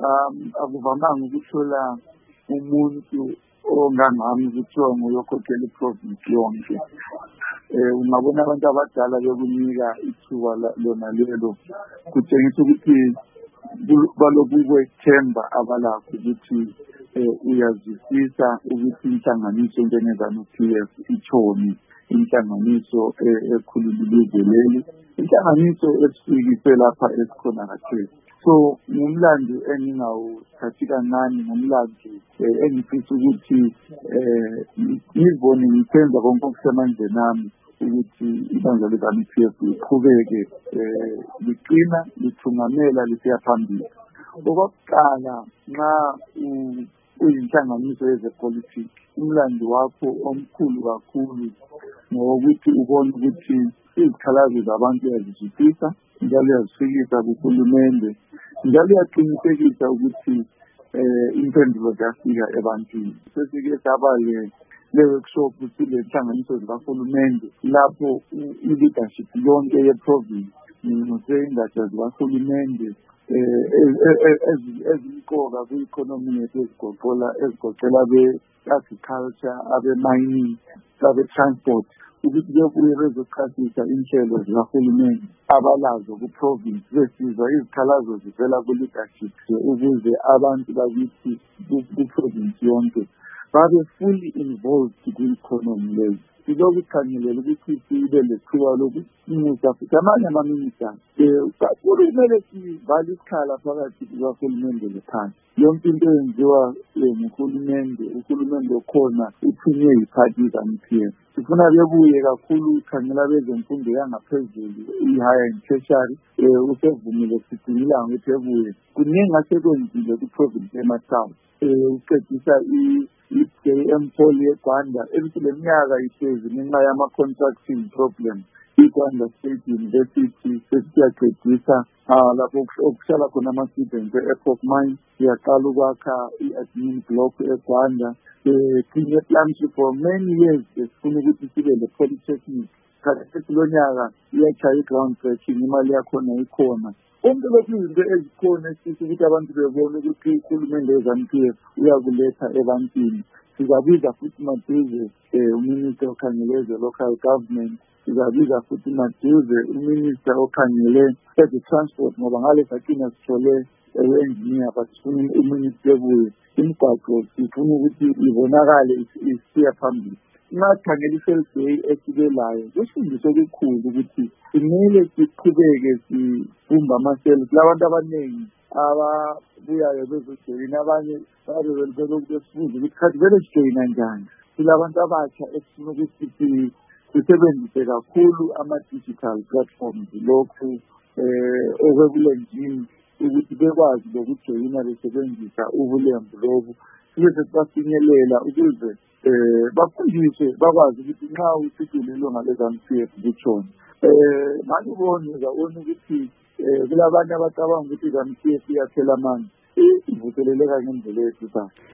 akuvamanga ukuthola umuntu ongangami kuthiwa nguyokhokhela iprovinsi yonke. Ungabona abantu abadala bekunika ithuba lona lelo, kutshengisa ukuthi balokhu kwethemba abalakho ukuthi uyazwisisa ukuthi inhlanganiso njengezanu-PF itshoni, inhlanganiso ekhulula ilizwe leli, inhlanganiso esifikise lapha esikhona khathesi. So ngumlando engingawuthathi kancane, ngumlando engifisa ukuthi ngizibone ngithenza konke okusemandleni ami ukuthi ibandla lika-PF liqhubeke liqina, lithungamela, lisiya phambili. Okokuqala, nxa uyinhlanganiso yezepolitiki, umlando wakho omkhulu kakhulu ngokuthi ubone ukuthi izikhalazo zabantu uyazizwisisa, njalo uyazifikisa kuhulumende, njalo uyaqinisekisa ukuthi impendulo ziyafika ebantwini. Sesike saba le-workshop sile nhlanganiso zikahulumende lapho i-leadership yonke yeprovince ngingosey'ngatsha zikahulumende ezimqoka kwi-economy yethu ezigoqela abe-agriculture, abe-mining, abe-transport, ukuthi bebuye bezochasisa inhlelo zikahulumende abalazo ku-province, besizwa izikhalazo zivela ku-leadership ukuze abantu bakithi ku-province yonke babe fully involved kwi-economy leyo. Siloku kukhangelela ukuthi sibe lethuba lokusimusa futhi amanye amaminista kumele sivale isikhala phakathi kukahulumende lephansi. Yonke into yenziwa uhulumende okhona uthunywe yiphathi zanu-PF. Sifuna bebuye kakhulu khangela bezemfundo yangaphezulu, i-higher and tertiary, usevumile sidingilanga ukuthi ebuye. Kuningi asekwenzile ku-province ema-South, uqedisa i-JM Paul yeGwanda ebisile minyaka ihlezi ngenxa yama-contracting problem. IGwanda State University sesiyaqedisa lapho okuhlala khona ama-students e-Epoch Mine, siyaqala ukwakha i-admin block eGwanda. Clean plans for many years sifuna ukuthi sibe le-polytechnic. Khathesi lo nyaka iyachaya i-ground breaking, imali yakhona ikhona. Konke lokhu izinto ezikhona esifisa ukuthi abantu bebone ukuthi uhulumende wezanu-PF uyakuletha ebantwini. Sizabiza futhi maduze uminister okhangele local government, sizabiza futhi maduze uminister okhangele transport, ngoba ngale sakina sithole engineer, but sifuna uminister ebuye. Imigwaqo sifuna ukuthi ibonakale isiya phambili. Nxa sikhangela i-Day esibelayo kusifundiswe okukhulu ukuthi kumele siqhubeke sibumba ama-cells. Labantu abaningi ababuyayo bezojoyina, abanye babe belokhu besibuza ukuthi khathi vele sijoyina njani. Silabantu abatsha esifuna ukuthi sisebenzise kakhulu ama-digital platforms, lokhu okwebulenjini, ukuthi bekwazi lokujoyina besebenzisa ubulembu lobu. Sibe sesibafinyelela ukuze bafundiswe bakwazi ukuthi nxa usidulelo ngalezanu-PF kutshona. Manje uzabona ukuthi kulabanye abacabanga ukuthi izanu-PF iyaphela amandla, ivuseleleka ngendlela yethu.